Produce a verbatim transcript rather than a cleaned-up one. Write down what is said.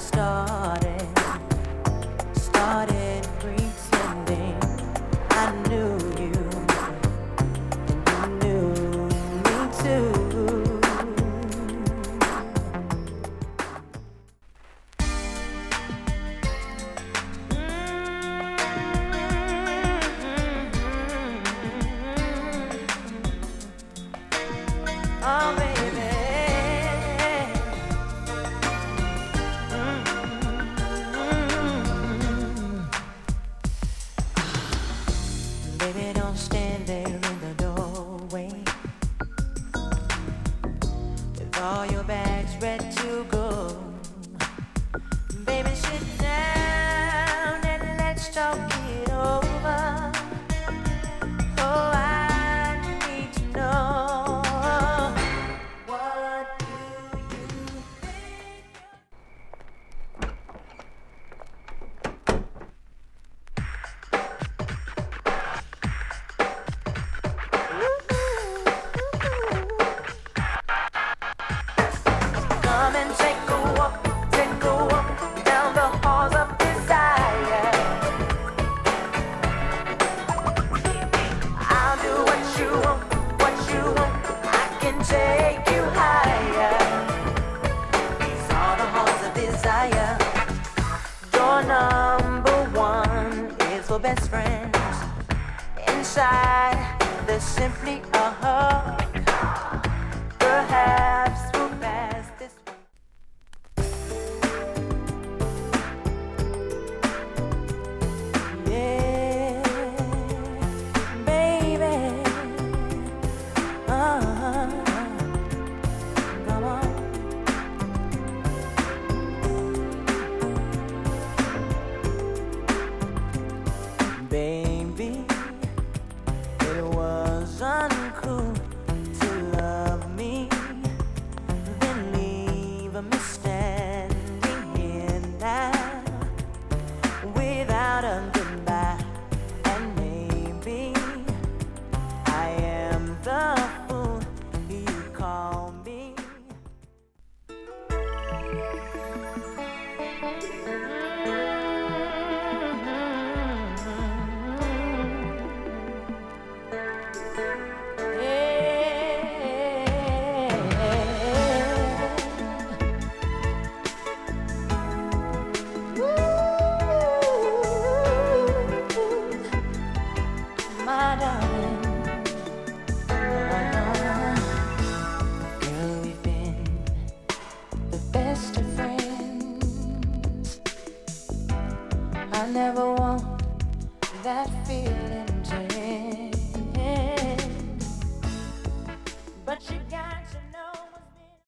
started, started pretending I knew you, and you knew me too. Oh, baby. Mm-hmm. Baby, don't stand there in the doorway with all your bags ready to go. Baby, sit down and let's talk it over. Oh, I need to know. Come and take a walk, take a walk down the halls of desire. I'll do what you want, what you want. I can take you higher. These are the halls of desire. Door number one is for best friends. Inside, there's simply a hug. Perhaps we'll pass this way. Yeah, baby. Uh-huh. Come on. Baby, it was uncool to love me, then leave me standing here now without a goodbye. And maybe I am the fool you call me. My darling, girl, we've been the best of friends. I never want that feeling to end, but you